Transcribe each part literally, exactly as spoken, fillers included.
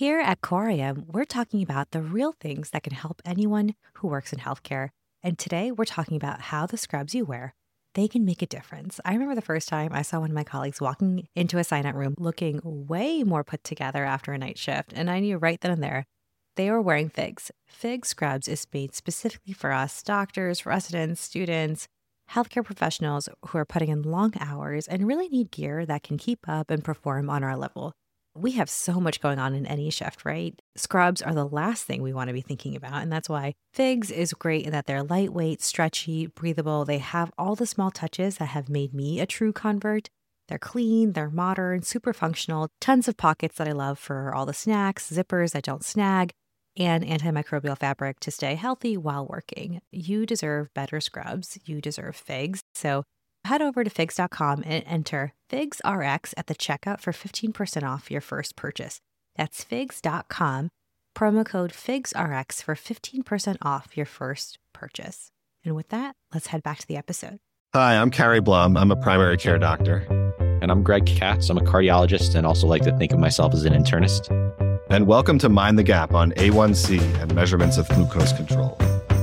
Here at Corium, we're talking about the real things that can help anyone who works in healthcare. And today we're talking about how the scrubs you wear, they can make a difference. I remember the first time I saw one of my colleagues walking into a sign-out room looking way more put together after a night shift. And I knew right then and there, they were wearing Figs. Fig Scrubs is made specifically for us, doctors, residents, students, healthcare professionals who are putting in long hours and really need gear that can keep up and perform on our level. We have so much going on in any shift, right? Scrubs are the last thing we want to be thinking about. And that's why Figs is great in that they're lightweight, stretchy, breathable. They have all the small touches that have made me a true convert. They're clean, they're modern, super functional, tons of pockets that I love for all the snacks, zippers that don't snag, and antimicrobial fabric to stay healthy while working. You deserve better scrubs. You deserve Figs. So head over to figs dot com and enter FigsRx at the checkout for fifteen percent off your first purchase. That's figs dot com, promo code FigsRx for fifteen percent off your first purchase. And with that, let's head back to the episode. Hi, I'm Carrie Blum. I'm a primary care doctor. And I'm Greg Katz. I'm a cardiologist and also like to think of myself as an internist. And welcome to Mind the Gap on A one C and measurements of glucose control.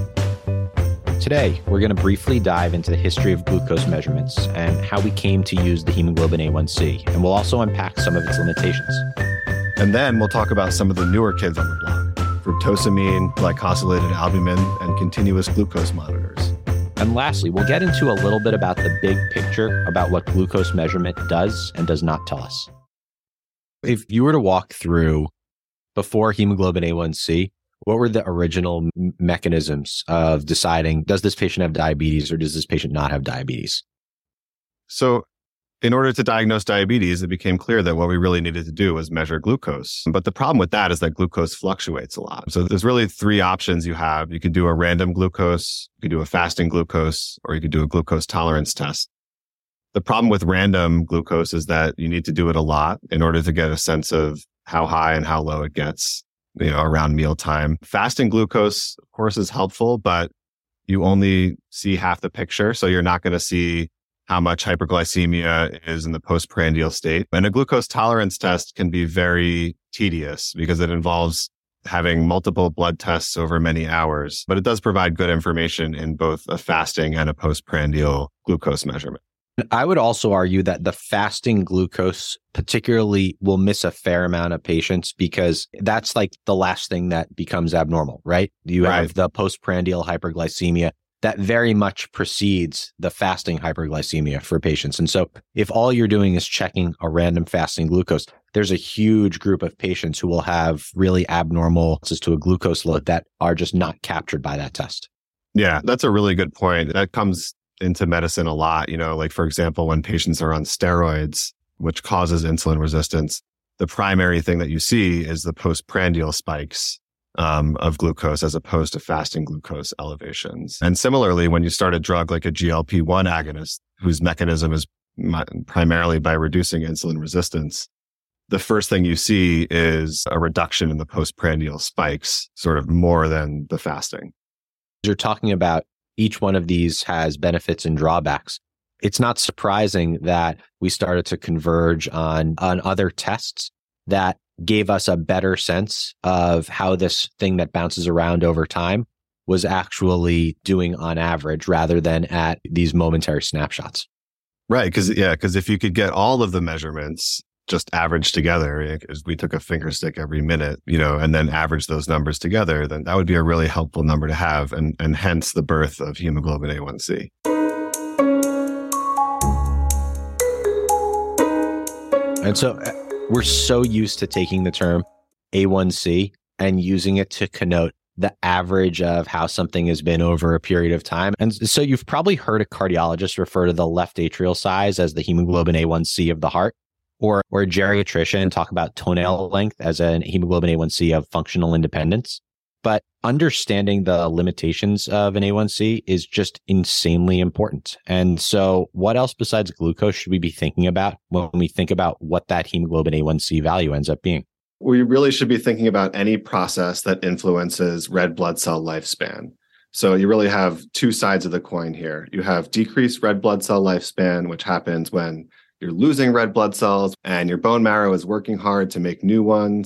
Today, we're going to briefly dive into the history of glucose measurements and how we came to use the hemoglobin A one C. And we'll also unpack some of its limitations. And then we'll talk about some of the newer kids on the block: fructosamine, glycosylated albumin, and continuous glucose monitors. And lastly, we'll get into a little bit about the big picture about what glucose measurement does and does not tell us. If you were to walk through before hemoglobin A one C, what were the original m- mechanisms of deciding, does this patient have diabetes or does this patient not have diabetes? So in order to diagnose diabetes, it became clear that what we really needed to do was measure glucose. But the problem with that is that glucose fluctuates a lot. So there's really three options you have. You could do a random glucose, you could do a fasting glucose, or you could do a glucose tolerance test. The problem with random glucose is that you need to do it a lot in order to get a sense of how high and how low it gets, you know, around mealtime. Fasting glucose, of course, is helpful, but you only see half the picture. So you're not going to see how much hyperglycemia is in the postprandial state. And a glucose tolerance test can be very tedious because it involves having multiple blood tests over many hours, but it does provide good information in both a fasting and a postprandial glucose measurement. I would also argue that the fasting glucose particularly will miss a fair amount of patients because that's like the last thing that becomes abnormal, right? You have Right. the postprandial hyperglycemia that very much precedes the fasting hyperglycemia for patients. And so if all you're doing is checking a random fasting glucose, there's a huge group of patients who will have really abnormal access to a glucose load that are just not captured by that test. Yeah, that's a really good point. That comes into medicine a lot. You know, like for example, when patients are on steroids, which causes insulin resistance, the primary thing that you see is the postprandial spikes um, of glucose as opposed to fasting glucose elevations. And similarly, when you start a drug like a G L P one agonist, whose mechanism is mi- primarily by reducing insulin resistance, the first thing you see is a reduction in the postprandial spikes, sort of more than the fasting. You're talking about each one of these has benefits and drawbacks. It's not surprising that we started to converge on, on other tests that gave us a better sense of how this thing that bounces around over time was actually doing on average rather than at these momentary snapshots. Right. Because, yeah, because if you could get all of the measurements just averaged together, because we took a finger stick every minute, you know, and then average those numbers together, then that would be a really helpful number to have, and, and hence the birth of hemoglobin A one C. And so uh, we're so used to taking the term A one C and using it to connote the average of how something has been over a period of time. And so you've probably heard a cardiologist refer to the left atrial size as the hemoglobin A one C of the heart, or, or a geriatrician talk about toenail length as a hemoglobin A one C of functional independence. But understanding the limitations of an A one C is just insanely important. And so what else besides glucose should we be thinking about when we think about what that hemoglobin A one C value ends up being? We really should be thinking about any process that influences red blood cell lifespan. So you really have two sides of the coin here. You have decreased red blood cell lifespan, which happens when you're losing red blood cells and your bone marrow is working hard to make new ones.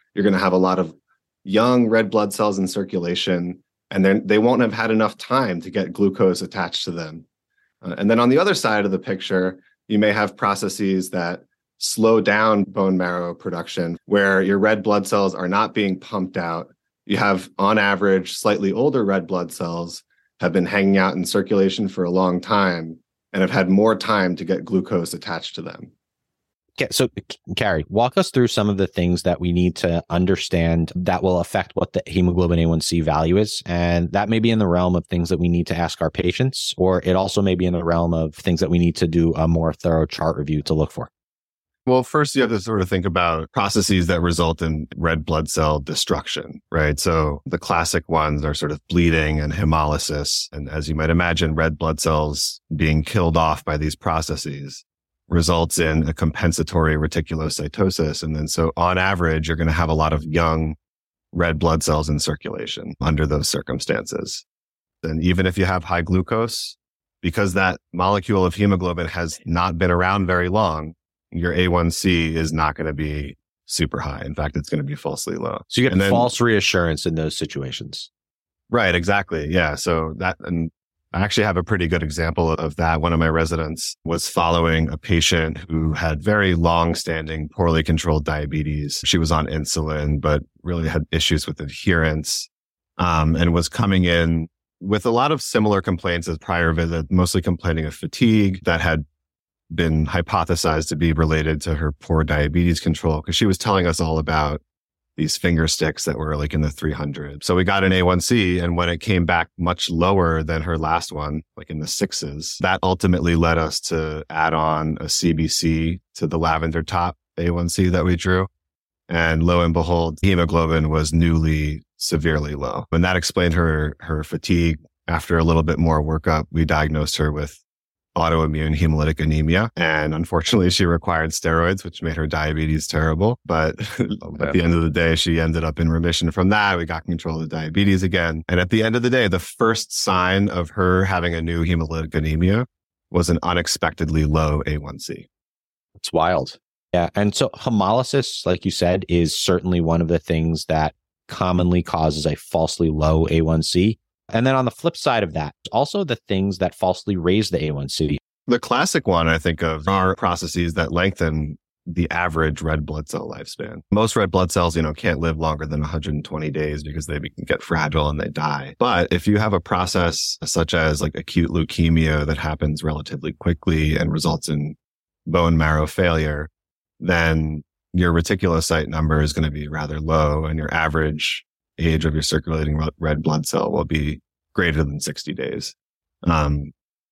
you're going to have a lot of young red blood cells in circulation, and then they won't have had enough time to get glucose attached to them. Uh, and then on the other side of the picture, you may have processes that slow down bone marrow production, where your red blood cells are not being pumped out. You have, on average, slightly older red blood cells have been hanging out in circulation for a long time and have had more time to get glucose attached to them. Okay, so Carrie, walk us through some of the things that we need to understand that will affect what the hemoglobin A one C value is. And that may be in the realm of things that we need to ask our patients, or it also may be in the realm of things that we need to do a more thorough chart review to look for. Well, first, you have to sort of think about processes that result in red blood cell destruction, right? So the classic ones are sort of bleeding and hemolysis. And as you might imagine, red blood cells being killed off by these processes results in a compensatory reticulocytosis. And then so on average, you're going to have a lot of young red blood cells in circulation under those circumstances. And even if you have high glucose, because that molecule of hemoglobin has not been around very long, your A one C is not going to be super high. In fact, it's going to be falsely low. So you get then, false reassurance in those situations. Right, exactly. Yeah. So that, and I actually have a pretty good example of that. One of my residents was following a patient who had very long-standing, poorly controlled diabetes. She was on insulin, but really had issues with adherence, um, and was coming in with a lot of similar complaints as prior visit, mostly complaining of fatigue that had been hypothesized to be related to her poor diabetes control, because she was telling us all about these finger sticks that were like in the three hundred. So we got an A one C, and when it came back much lower than her last one, like in the sixes, that ultimately led us to add on a C B C to the lavender top A one C that we drew. And lo and behold, hemoglobin was newly severely low. And that explained her, her fatigue. After a little bit more workup, we diagnosed her with autoimmune hemolytic anemia. And unfortunately, she required steroids, which made her diabetes terrible. But at the end of the day, she ended up in remission from that. We got control of the diabetes again. And at the end of the day, the first sign of her having a new hemolytic anemia was an unexpectedly low A one C. It's wild. Yeah. And so hemolysis, like you said, is certainly one of the things that commonly causes a falsely low A one C. And then on the flip side of that, also the things that falsely raise the A one C. The classic one I think of are processes that lengthen the average red blood cell lifespan. Most red blood cells, you know, can't live longer than one hundred twenty days because they get fragile and they die. But if you have a process such as like acute leukemia that happens relatively quickly and results in bone marrow failure, then your reticulocyte number is going to be rather low, and your average age of your circulating red blood cell will be greater than sixty days. Um,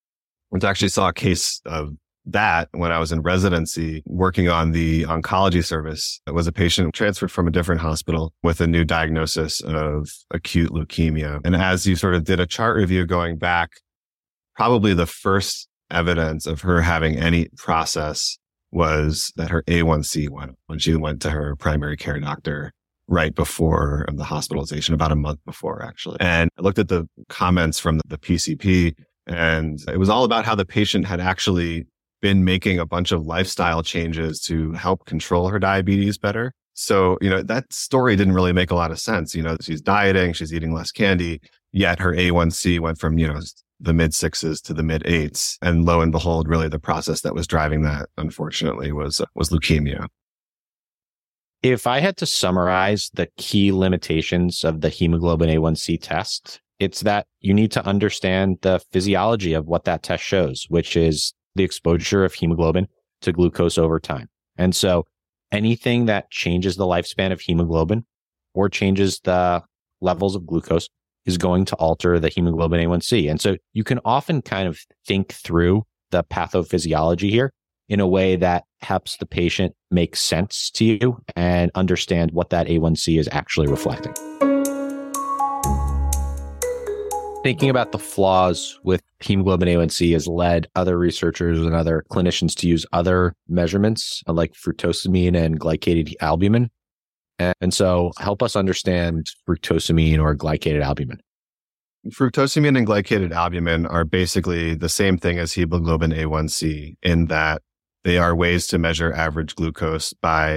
I actually saw a case of that when I was in residency working on the oncology service. It was a patient transferred from a different hospital with a new diagnosis of acute leukemia. And as you sort of did a chart review going back, probably the first evidence of her having any process was that her A one C went up when she went to her primary care doctor right before the hospitalization, about a month before, actually. And I looked at the comments from the P C P, and it was all about how the patient had actually been making a bunch of lifestyle changes to help control her diabetes better. So, you know, that story didn't really make a lot of sense. You know, she's dieting, she's eating less candy, yet her A one C went from, you know, the mid sixes to the mid eights. And lo and behold, really the process that was driving that, unfortunately, was, was leukemia. If I had to summarize the key limitations of the hemoglobin A one C test, it's that you need to understand the physiology of what that test shows, which is the exposure of hemoglobin to glucose over time. And so anything that changes the lifespan of hemoglobin or changes the levels of glucose is going to alter the hemoglobin A one C. And so you can often kind of think through the pathophysiology here in a way that helps the patient make sense to you and understand what that A one C is actually reflecting. Thinking about the flaws with hemoglobin A one C has led other researchers and other clinicians to use other measurements like fructosamine and glycated albumin. And so help us understand fructosamine or glycated albumin. Fructosamine and glycated albumin are basically the same thing as hemoglobin A one C in that they are ways to measure average glucose by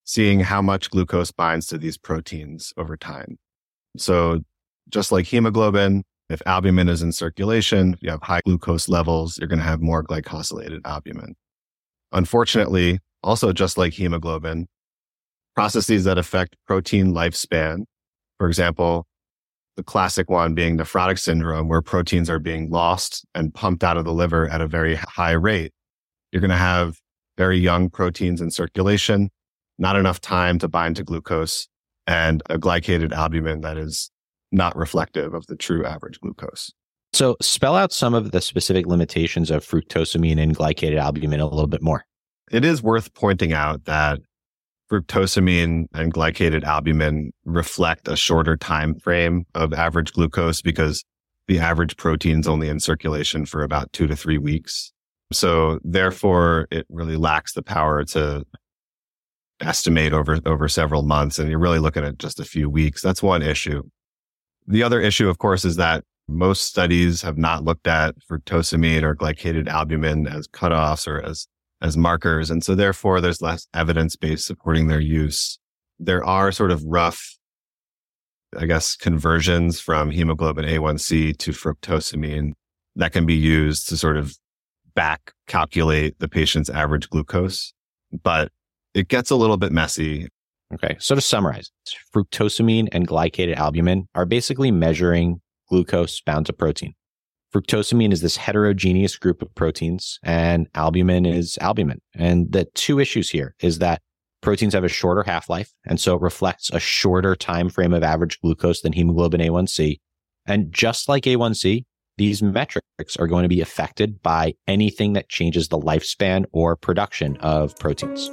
seeing how much glucose binds to these proteins over time. So just like hemoglobin, if albumin is in circulation, if you have high glucose levels, you're going to have more glycosylated albumin. Unfortunately, also just like hemoglobin, processes that affect protein lifespan, for example, the classic one being nephrotic syndrome, where proteins are being lost and pumped out of the liver at a very high rate, you're going to have very young proteins in circulation, not enough time to bind to glucose, and a glycated albumin that is not reflective of the true average glucose. So spell out some of the specific limitations of fructosamine and glycated albumin a little bit more. It is worth pointing out that fructosamine and glycated albumin reflect a shorter time frame of average glucose because the average protein's only in circulation for about two to three weeks. So therefore, it really lacks the power to estimate over, over several months. And you're really looking at just a few weeks. That's one issue. The other issue, of course, is that most studies have not looked at fructosamine or glycated albumin as cutoffs or as as markers. And so therefore, there's less evidence base supporting their use. There are sort of rough, I guess, conversions from hemoglobin A one C to fructosamine that can be used to sort of back calculate the patient's average glucose. But it gets a little bit messy. Okay. So to summarize, fructosamine and glycated albumin are basically measuring glucose bound to protein. Fructosamine is this heterogeneous group of proteins, and albumin is albumin. And the two issues here is that proteins have a shorter half-life, and so it reflects a shorter time frame of average glucose than hemoglobin A one C. And just like A one C, these metrics are going to be affected by anything that changes the lifespan or production of proteins.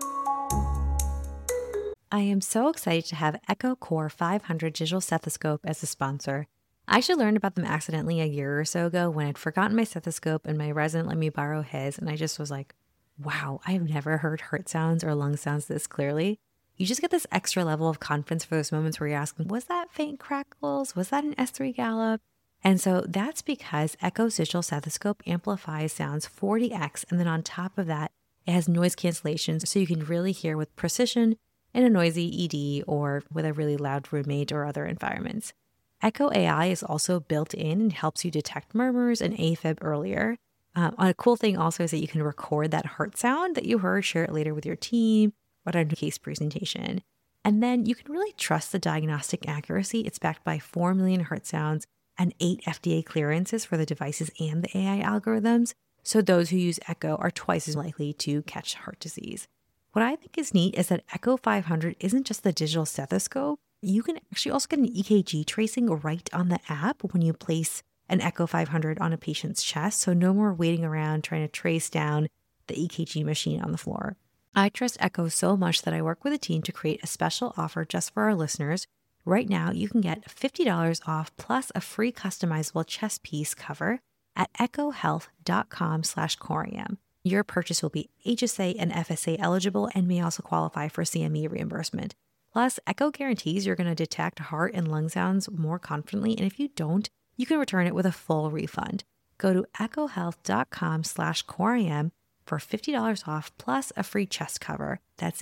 I am so excited to have Echo Core five hundred digital stethoscope as a sponsor. I actually learned about them accidentally a year or so ago when I'd forgotten my stethoscope and my resident let me borrow his. And I just was like, wow, I've never heard heart sounds or lung sounds this clearly. You just get this extra level of confidence for those moments where you're asking, was that faint crackles? Was that an S three gallop? And so that's because Echo's digital stethoscope amplifies sounds forty x. And then on top of that, it has noise cancellation so you can really hear with precision in a noisy E D or with a really loud roommate or other environments. Echo A I is also built in and helps you detect murmurs and AFib earlier. Um, a cool thing also is that you can record that heart sound that you heard, share it later with your team, or on a case presentation. And then you can really trust the diagnostic accuracy. It's backed by four million heart sounds and eight F D A clearances for the devices and the A I algorithms. So those who use Echo are twice as likely to catch heart disease. What I think is neat is that Echo five hundred isn't just the digital stethoscope. You can actually also get an E K G tracing right on the app when you place an Echo five hundred on a patient's chest. So no more waiting around trying to trace down the E K G machine on the floor. I trust Echo so much that I work with a team to create a special offer just for our listeners. Right now, you can get fifty dollars off plus a free customizable chest piece cover at echohealth.com slash corium. Your purchase will be H S A and F S A eligible and may also qualify for C M E reimbursement. Plus, Echo guarantees you're going to detect heart and lung sounds more confidently, and if you don't, you can return it with a full refund. Go to echohealth.com slash corium for fifty dollars off plus a free chest cover. That's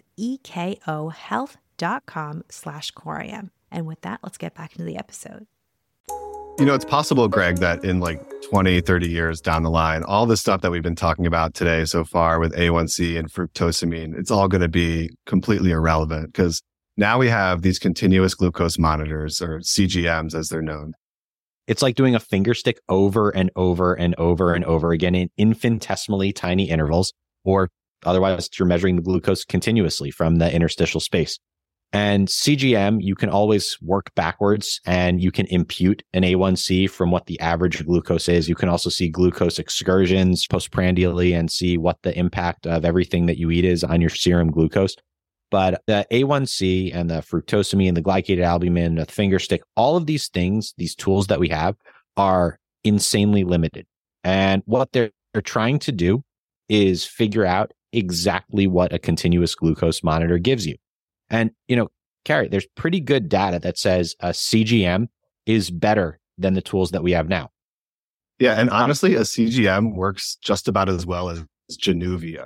ekohealth.com slash corium. And with that, let's get back into the episode. You know, it's possible, Greg, that in like twenty, thirty years down the line, all the stuff that we've been talking about today so far with A one C and fructosamine, it's all going to be completely irrelevant because now we have these continuous glucose monitors, or C G Ms as they're known. It's like doing a finger stick over and over and over and over again in infinitesimally tiny intervals, or otherwise you're measuring the glucose continuously from the interstitial space. And C G M, you can always work backwards and you can impute an A one C from what the average glucose is. You can also see glucose excursions postprandially and see what the impact of everything that you eat is on your serum glucose. But the A one C and the fructosamine, the glycated albumin, the finger stick, all of these things, these tools that we have are insanely limited. And what they're, they're trying to do is figure out exactly what a continuous glucose monitor gives you. And, you know, Carrie, there's pretty good data that says a C G M is better than the tools that we have now. Yeah. And honestly, a C G M works just about as well as Januvia.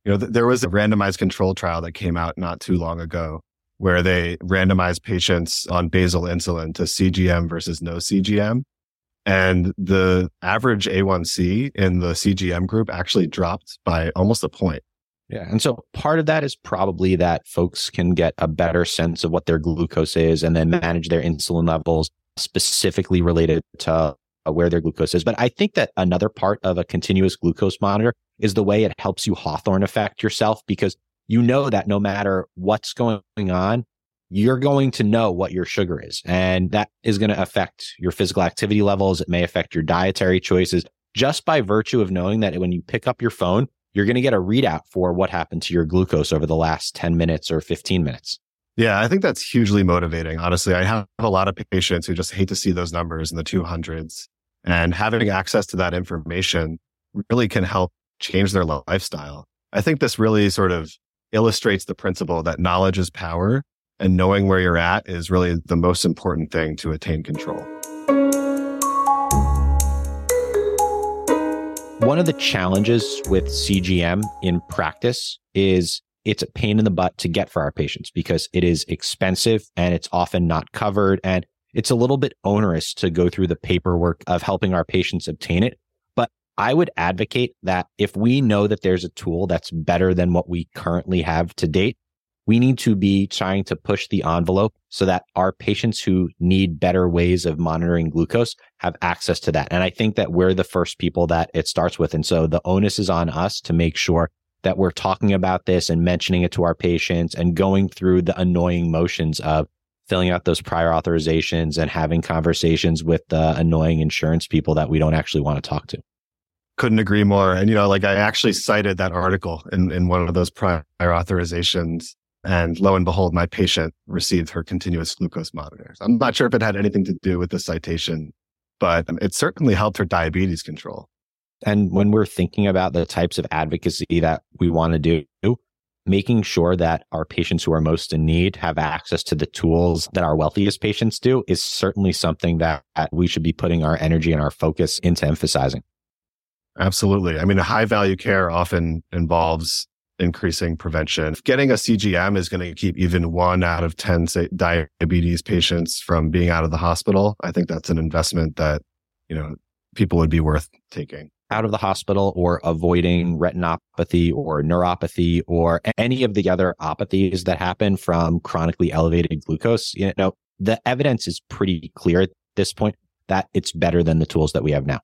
You know, th- there was a randomized control trial that came out not too long ago where they randomized patients on basal insulin to C G M versus no C G M. And the average A one C in the C G M group actually dropped by almost a point. Yeah. And so part of that is probably that folks can get a better sense of what their glucose is and then manage their insulin levels specifically related to where their glucose is. But I think that another part of a continuous glucose monitor is the way it helps you Hawthorne effect yourself, because you know that no matter what's going on, you're going to know what your sugar is. And that is going to affect your physical activity levels. It may affect your dietary choices just by virtue of knowing that when you pick up your phone, you're going to get a readout for what happened to your glucose over the last ten minutes or fifteen minutes. Yeah, I think that's hugely motivating. Honestly, I have a lot of patients who just hate to see those numbers in the two hundreds. And having access to that information really can help change their lifestyle. I think this really sort of illustrates the principle that knowledge is power, and knowing where you're at is really the most important thing to attain control. One of the challenges with C G M in practice is it's a pain in the butt to get for our patients because it is expensive and it's often not covered. And it's a little bit onerous to go through the paperwork of helping our patients obtain it. But I would advocate that if we know that there's a tool that's better than what we currently have to date, we need to be trying to push the envelope so that our patients who need better ways of monitoring glucose have access to that. And I think that we're the first people that it starts with. And so the onus is on us to make sure that we're talking about this and mentioning it to our patients and going through the annoying motions of filling out those prior authorizations and having conversations with the annoying insurance people that we don't actually want to talk to. Couldn't agree more. And, you know, like I actually cited that article in, in one of those prior authorizations. And lo and behold, my patient received her continuous glucose monitors. I'm not sure if it had anything to do with the citation, but it certainly helped her diabetes control. And when we're thinking about the types of advocacy that we want to do, making sure that our patients who are most in need have access to the tools that our wealthiest patients do is certainly something that we should be putting our energy and our focus into emphasizing. Absolutely. I mean, high value care often involves increasing prevention. Getting a C G M is going to keep even one out of ten say, diabetes patients from being out of the hospital. I think that's an investment that, you know, people would be worth taking. Out of the hospital or avoiding retinopathy or neuropathy or any of the other apathies that happen from chronically elevated glucose. You know, the evidence is pretty clear at this point that it's better than the tools that we have now.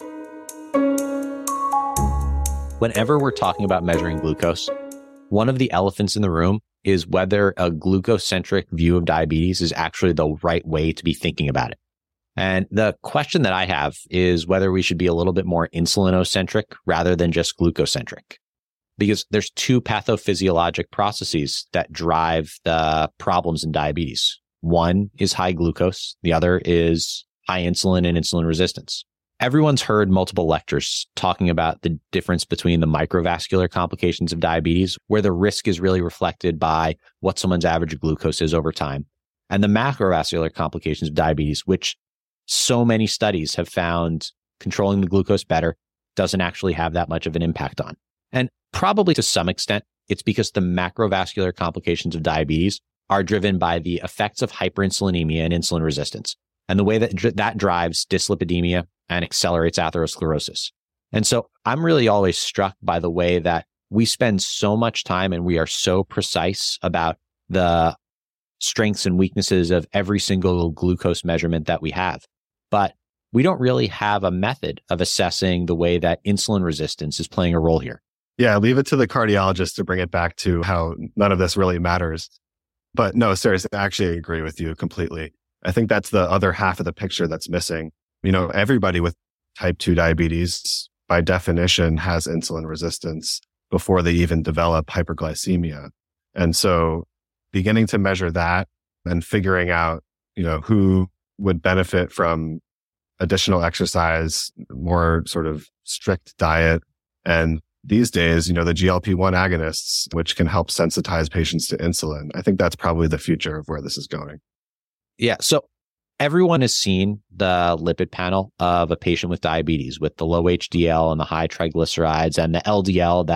Whenever we're talking about measuring glucose, one of the elephants in the room is whether a glucose-centric view of diabetes is actually the right way to be thinking about it. And the question that I have is whether we should be a little bit more insulinocentric rather than just glucocentric. Because there's two pathophysiologic processes that drive the problems in diabetes. One is high glucose. The other is high insulin and insulin resistance. Everyone's heard multiple lectures talking about the difference between the microvascular complications of diabetes, where the risk is really reflected by what someone's average glucose is over time, and the macrovascular complications of diabetes, which so many studies have found controlling the glucose better doesn't actually have that much of an impact on. And probably to some extent, it's because the macrovascular complications of diabetes are driven by the effects of hyperinsulinemia and insulin resistance, and the way that dr- that drives dyslipidemia and accelerates atherosclerosis. And so I'm really always struck by the way that we spend so much time and we are so precise about the strengths and weaknesses of every single glucose measurement that we have. But we don't really have a method of assessing the way that insulin resistance is playing a role here. Yeah, leave it to the cardiologist to bring it back to how none of this really matters. But no, seriously, I actually agree with you completely. I think that's the other half of the picture that's missing. You know, everybody with type two diabetes, by definition, has insulin resistance before they even develop hyperglycemia. And so beginning to measure that and figuring out, you know, who would benefit from additional exercise, more sort of strict diet. And these days, you know, the G L P one agonists, which can help sensitize patients to insulin. I think that's probably the future of where this is going. Yeah. So everyone has seen the lipid panel of a patient with diabetes with the low H D L and the high triglycerides and the L D L that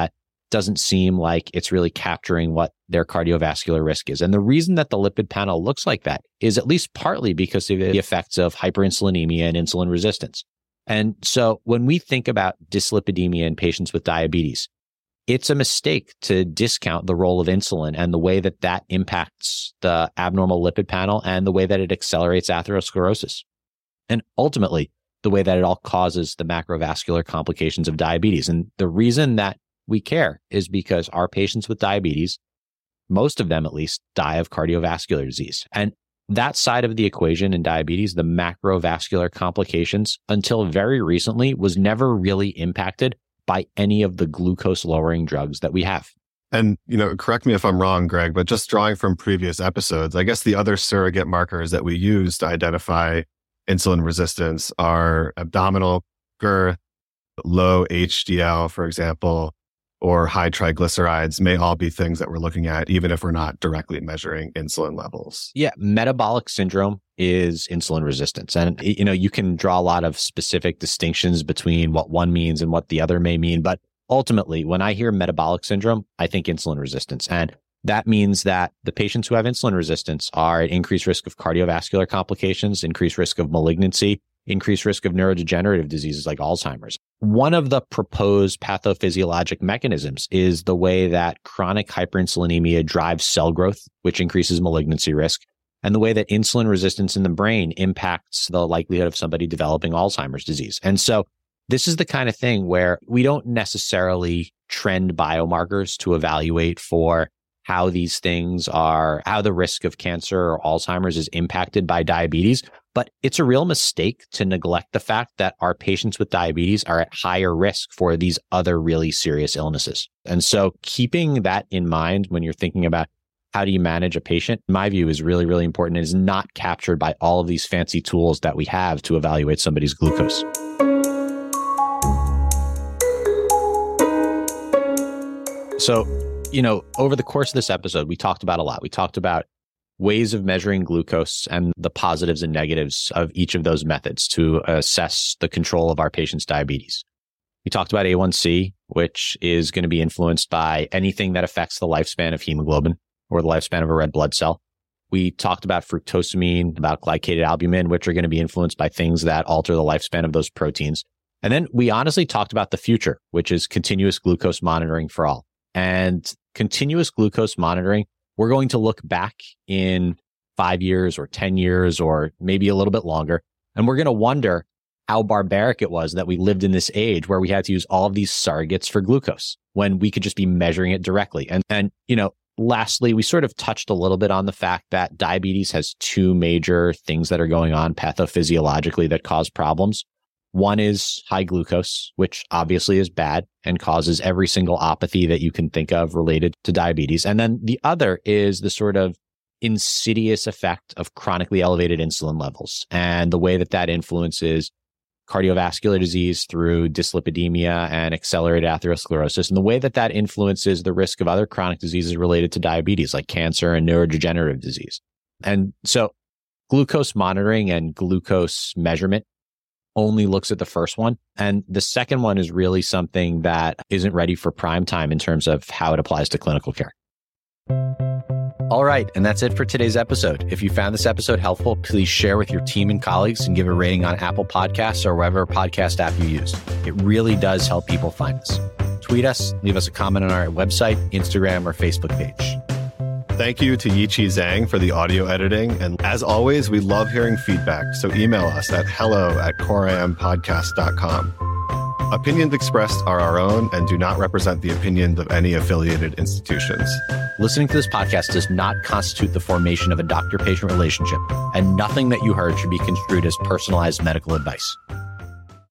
doesn't seem like it's really capturing what their cardiovascular risk is. And the reason that the lipid panel looks like that is at least partly because of the effects of hyperinsulinemia and insulin resistance. And so when we think about dyslipidemia in patients with diabetes, it's a mistake to discount the role of insulin and the way that that impacts the abnormal lipid panel and the way that it accelerates atherosclerosis. And ultimately, the way that it all causes the macrovascular complications of diabetes. And the reason that we care is because our patients with diabetes, most of them at least, die of cardiovascular disease. And that side of the equation in diabetes, the macrovascular complications, until very recently was never really impacted by any of the glucose lowering drugs that we have. And, you know, correct me if I'm wrong, Greg, but just drawing from previous episodes, I guess the other surrogate markers that we use to identify insulin resistance are abdominal girth, low H D L, for example, or high triglycerides may all be things that we're looking at, even if we're not directly measuring insulin levels. Yeah, metabolic syndrome is insulin resistance. And, you know, you can draw a lot of specific distinctions between what one means and what the other may mean. But ultimately, when I hear metabolic syndrome, I think insulin resistance. And that means that the patients who have insulin resistance are at increased risk of cardiovascular complications, increased risk of malignancy, increased risk of neurodegenerative diseases like Alzheimer's. One of the proposed pathophysiologic mechanisms is the way that chronic hyperinsulinemia drives cell growth, which increases malignancy risk, and the way that insulin resistance in the brain impacts the likelihood of somebody developing Alzheimer's disease. And so this is the kind of thing where we don't necessarily trend biomarkers to evaluate for how these things are, how the risk of cancer or Alzheimer's is impacted by diabetes. But it's a real mistake to neglect the fact that our patients with diabetes are at higher risk for these other really serious illnesses. And so keeping that in mind when you're thinking about how do you manage a patient, in my view, is really, really important. It is not captured by all of these fancy tools that we have to evaluate somebody's glucose. So, you know, over the course of this episode, we talked about a lot. We talked about ways of measuring glucose and the positives and negatives of each of those methods to assess the control of our patient's diabetes. We talked about A one C, which is going to be influenced by anything that affects the lifespan of hemoglobin or the lifespan of a red blood cell. We talked about fructosamine, about glycated albumin, which are going to be influenced by things that alter the lifespan of those proteins. And then we honestly talked about the future, which is continuous glucose monitoring for all. And continuous glucose monitoring, we're going to look back in five years or ten years or maybe a little bit longer. And we're going to wonder how barbaric it was that we lived in this age where we had to use all of these surrogates for glucose when we could just be measuring it directly. And, and, you know, lastly, we sort of touched a little bit on the fact that diabetes has two major things that are going on pathophysiologically that cause problems. One is high glucose, which obviously is bad and causes every single apathy that you can think of related to diabetes. And then the other is the sort of insidious effect of chronically elevated insulin levels and the way that that influences cardiovascular disease through dyslipidemia and accelerated atherosclerosis, and the way that that influences the risk of other chronic diseases related to diabetes like cancer and neurodegenerative disease. And so glucose monitoring and glucose measurement only looks at the first one. And the second one is really something that isn't ready for prime time in terms of how it applies to clinical care. All right. And that's it for today's episode. If you found this episode helpful, please share with your team and colleagues and give a rating on Apple Podcasts or whatever podcast app you use. It really does help people find us. Tweet us, leave us a comment on our website, Instagram, or Facebook page. Thank you to Yiqi Zhang for the audio editing. And as always, we love hearing feedback. So email us at hello at corampodcast dot com. Opinions expressed are our own and do not represent the opinions of any affiliated institutions. Listening to this podcast does not constitute the formation of a doctor-patient relationship, and nothing that you heard should be construed as personalized medical advice.